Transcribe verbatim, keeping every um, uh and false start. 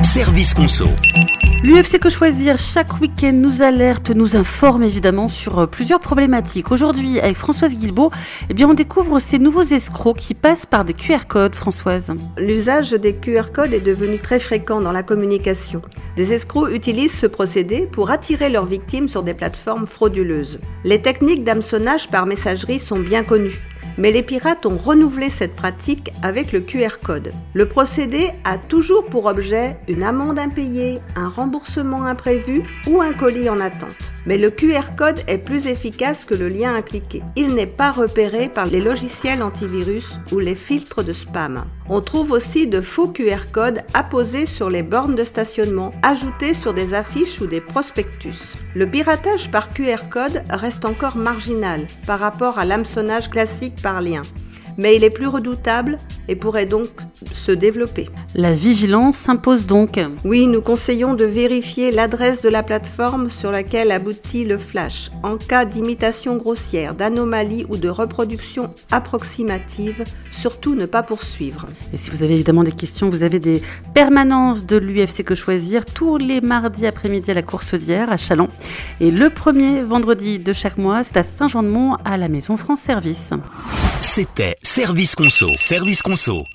Service Conso. L'U F C Que Choisir, chaque week-end, nous alerte, nous informe évidemment sur plusieurs problématiques. Aujourd'hui, avec Françoise Guilbault, eh bien, on découvre ces nouveaux escrocs qui passent par des Q R codes, Françoise. L'usage des Q R codes est devenu très fréquent dans la communication. Des escrocs utilisent ce procédé pour attirer leurs victimes sur des plateformes frauduleuses. Les techniques d'hameçonnage par messagerie sont bien connues. Mais les pirates ont renouvelé cette pratique avec le Q R code. Le procédé a toujours pour objet une amende impayée, un remboursement imprévu ou un colis en attente. Mais le Q R code est plus efficace que le lien à cliquer. Il n'est pas repéré par les logiciels antivirus ou les filtres de spam. On trouve aussi de faux Q R codes apposés sur les bornes de stationnement, ajoutés sur des affiches ou des prospectus. Le piratage par Q R code reste encore marginal par rapport à l'hameçonnage classique par lien, mais il est plus redoutable et pourrait donc se développer. La vigilance s'impose donc. Oui, nous conseillons de vérifier l'adresse de la plateforme sur laquelle aboutit le flash. En cas d'imitation grossière, d'anomalie ou de reproduction approximative, surtout ne pas poursuivre. Et si vous avez évidemment des questions, vous avez des permanences de l'U F C Que Choisir tous les mardis après-midi à la Course-d'Hier à Châlons. Et le premier vendredi de chaque mois, c'est à Saint-Jean-de-Mont à la Maison France Service. C'était Service Conso. Service Conso.